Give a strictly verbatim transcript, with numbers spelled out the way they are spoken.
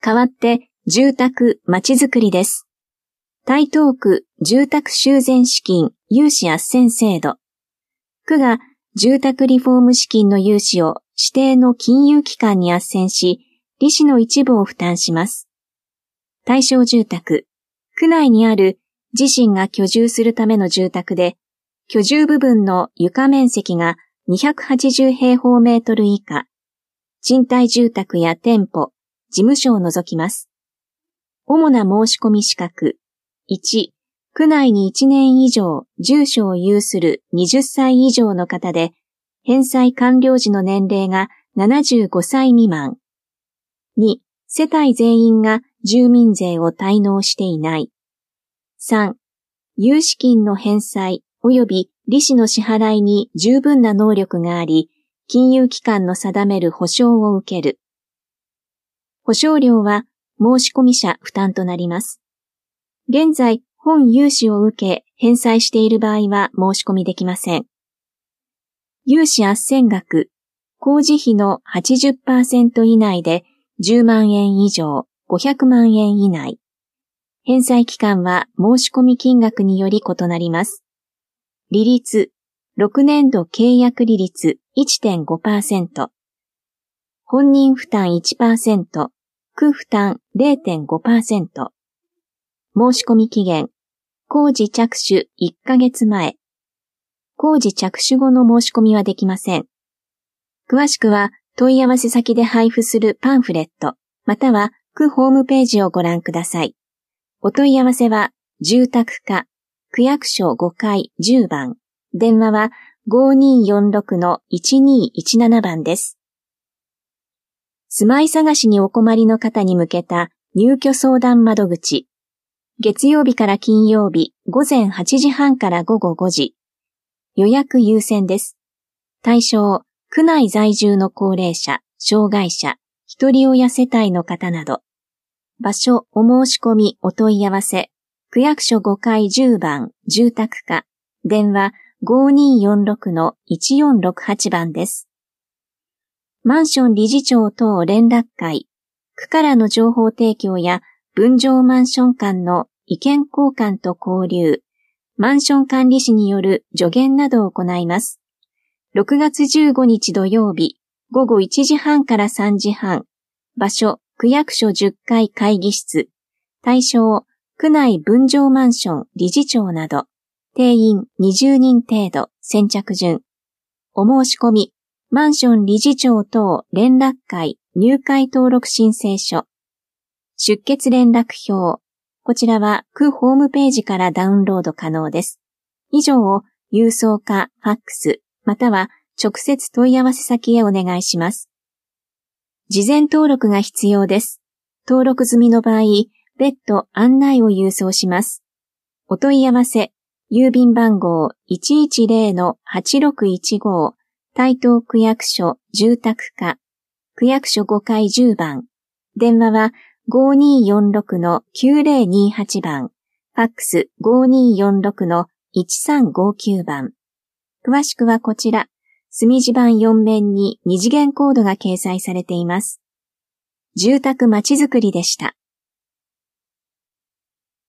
代わって住宅まちづくりです。台東区住宅修繕資金融資斡旋制度。区が住宅リフォーム資金の融資を指定の金融機関に斡旋し、利子の一部を負担します。対象住宅。区内にある自身が居住するための住宅で、居住部分の床面積がにひゃくはちじゅうへいほうメートル以下、賃貸住宅や店舗、事務所を除きます。主な申し込み資格。いち、区内にいちねん以上住所を有するはたち以上の方で、返済完了時の年齢がななじゅうごさい未満。に、世帯全員が住民税を滞納していない。さん、融資金の返済及び利子の支払いに十分な能力があり、金融機関の定める保証を受ける。保証料は申込者負担となります。現在、本融資を受け返済している場合は申し込みできません。融資斡旋額、工事費の はちじゅっパーセント 以内でじゅうまんえん以上、ごひゃくまんえん以内。返済期間は申し込み金額により異なります。利率、ろくねんど契約利率 いってんごパーセント。本人負担 いちパーセント、区負担 れいてんごパーセント。申し込み期限、工事着手いっかげつまえ。工事着手後の申し込みはできません。詳しくは問い合わせ先で配布するパンフレット、または区ホームページをご覧ください。お問い合わせは住宅課、区役所ごかいじゅうばん、電話は ごにーよんろくのいちにーいちなな 番です。住まい探しにお困りの方に向けた入居相談窓口。月曜日から金曜日ごぜんはちじはんからごごごじ。予約優先です。対象、区内在住の高齢者、障害者、一人親世帯の方など。場所、お申し込み、お問い合わせ。区役所ごかいじゅうばん、住宅課。電話 ごにーよんろくのいちよんろくはち 番です。マンション理事長等連絡会。区からの情報提供や分譲マンション間の意見交換と交流。マンション管理士による助言などを行います。ろくがつじゅうごにち土曜日、ごごいちじはんからさんじはん。場所、区役所じゅっかい会議室。対象、区内分譲マンション理事長など。定員にじゅうにん程度、先着順。お申し込み、マンション理事長等連絡会入会登録申請書。出欠連絡票。こちらは区ホームページからダウンロード可能です。以上を郵送かファックス、または直接問い合わせ先へお願いします。事前登録が必要です。登録済みの場合、別途案内を郵送します。お問い合わせ、郵便番号 いちいちぜろのはちろくいちご、台東区役所住宅課、区役所ごかいじゅうばん、電話はごにーよんろくのきゅうぜろにはち 番、ファックス ごにーよんろくのいちさんごきゅう 番。詳しくはこちら、墨字盤よん面に二次元コードが掲載されています。住宅まちづくりでした。